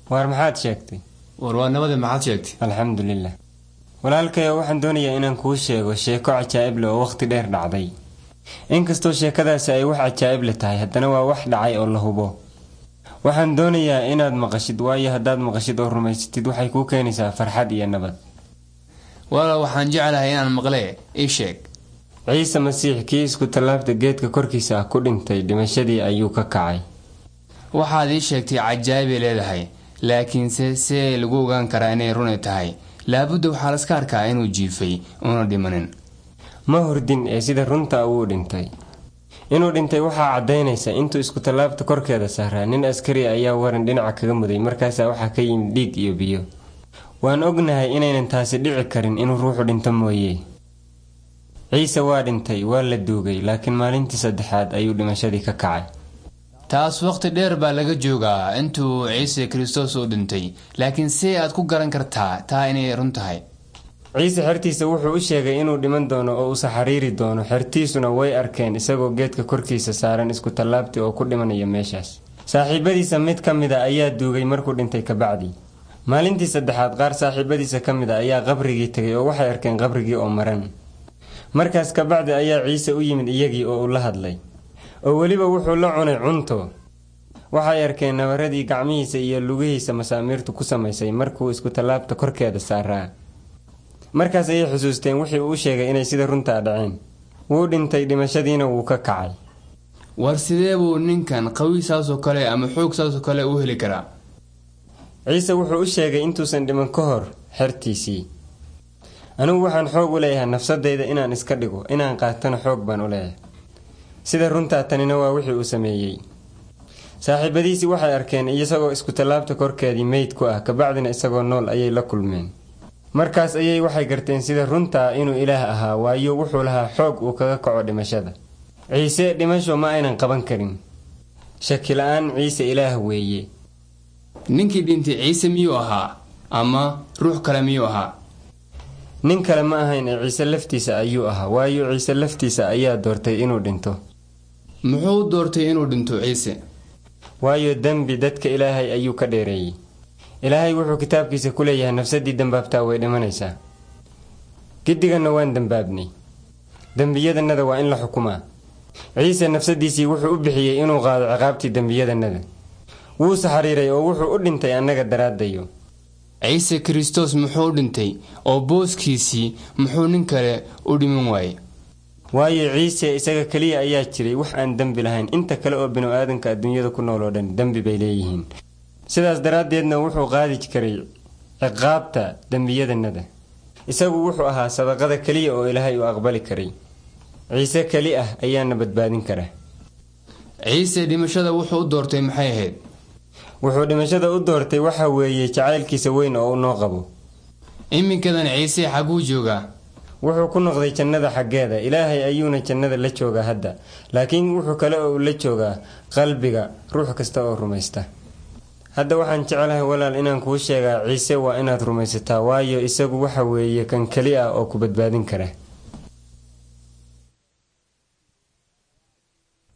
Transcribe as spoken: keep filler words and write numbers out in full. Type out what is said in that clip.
war maxaad sheegtay? war waa nabada maxaad sheegtay? alxamdulillah. walaalkayo waxaan doonayaa inaan kuu sheego sheeko cajaa'ib leh oo waqti dheer dhacday. inkastoo sheekadaasi ay wax cajaa'ib leh tahay, haddana waa wax dhacay oo la hubo. waxaan doonayaa inaad maqashid, waayo haddaad maqashid oo rumaysatid waxay kuu keenaysaa farxad iyo nabad. wala waxaan jeclahay inaan maqle ii sheeg. ciise masiix kii isku tallaabta geedka korkiisa ah ku dhintay dhimashadii ayuu ka kacay. waxaad ii sheegtay cajaa'ib ay leedahay, laakiinse see lagu ogaan karaa inay run tahay? laabudda waxaa laska arkaa inuu jiifay una dhimanin. ma hurdin ee sida runta uu dhintay. inuu dhintay waxaa caddaynaysa intuu isku tallaabta korkeeda saaraa nin askari ayaa waran dhinaca kaga muday, markaasaa waxaa ka yimid dhiig iyo biyo. waan ognahay inaynan taasi dhici karin inuu ruuxu dhinto mooye. ciise waa dhintay, waa la duugay, laakiin maalintii saddexaad ayuu dhimashadii ka kacay. taas waqti dheer baa laga joogaa intuu ciise kristos u dhintay, laakiin see aad ku garan kartaa taa inay run tahay? ciise xertiisa wuxuu u sheegay inuu dhiman doono oo uusa xariiri doono. xertiisuna way arkeen isagoo geedka korkiisa saaran isku tallaabti oo ku dhimanaya meeshaas. saaxiibadiisa mid ka mid a ayaa duugay markuu dhintay kabacdi. maalintii saddexaad qaar saaxiibadiisa ka mid a ayaa qabrigii tegay oo waxay arkeen qabrigii oo maran. markaas kabacdi ayaa ciise u yimid iyagii oo uu la hadlay, oo weliba wuxuu la cunay cunto. waxay arkeen nabaradii gacmihiisa iyo lugihiisa masaamiirtu ku samaysay markuu isku tallaabta korkeeda saaraa. markaas ayay xusuusteen wixii uu sheegay inay sida runtaa dhaceen. wuu dhintay, dhimashadiina wuu ka kacay. war sidee buu ninkan qawi saasoo kale ama xoog saasoo kale u heli karaa? ciise wuxuu u sheegay intuusan dhiman ka hor xertiisii, anigu waxaan xoog u leeyahay nafsadayda inaan iska dhigo, inaan qaatana xoog baan u leeyahay. sida runtaa tanina waa wixii uu sameeyey. saaxiibadiisii waxay arkeen isagoo isku tallaabta korkeedii meyd ku ah, kabacdina isagoo nool ayay la kulmeen. markaas ayay waxay garteen sida runtaa inuu ilaah ahaa, waayo wuxuu lahaa xoog uu kaga kaco dhimashada. ciise dhimasho ma aynan qaban karin. shaki la-aan ciise ilaah weeye. ninkii dhintay ciise miyuu ahaa ama ruux kale miyuu ahaa? nin kale ma ahayn ee ciise laftiisa ayuu ahaa, waayo ciise laftiisa ayaa doortay inuu dhinto. muxuu doortay inuu dhinto ciise? waayo dembi dadka ilaahay ayuu ka dheereeyey. ilaahay wuxuu kitaabkiisa ku leeyahay nafsadii dembaabtaa way dhimanaysaa. giddiganna waan dembaabnay, dembiyadannada waa in la xukumaa. ciise nafsadiisii wuxuu u bixiyey inuu qaado ciqaabtii dembiyadannada. wuuse xariiray oo wuxuu u dhintay annaga daraaddayo. ciise kristos muxuu u dhintay oo booskiisii muxuu nin kale u dhiman waayey? waayo ciise isaga keliya ayaa jiray wax aan dembi lahayn. inta kale oo binu-aadanka adduunyada ku nool oo dhan dembi bay leeyihiin. sidaas daraaddeedna wuxuu qaadi karay ciqaabta dembiyadannada. isagu wuxuu ahaa sadaqada keliya oo ilaahay u aqbali karay. ciise keli ah ayaana badbaadin kara. ciise dhimashada wuxuu u doortay maxay ahayd? wuxuu dhimashada u doortay waxa weeye jacaylkiisa weyn oo uu noo qabo. iminkadan ciise xaguu joogaa? wuxuu ku noqday jannada xaggeeda. ilaahay ayuuna jannada la joogaa hadda, laakiin wuxuu kale oo la joogaa qalbiga ruux kasta oo rumaysta. hadda waxaan jecelahay walaal inaan kuu sheegaa ciise waa inaad rumaysataa, waayo isagu waxa weeye kan keli ah oo ku badbaadin kara.